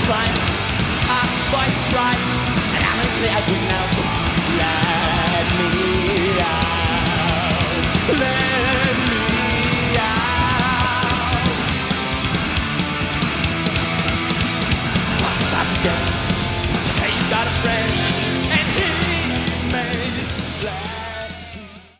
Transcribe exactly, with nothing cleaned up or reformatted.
time. Our voice bright and I'm as we know.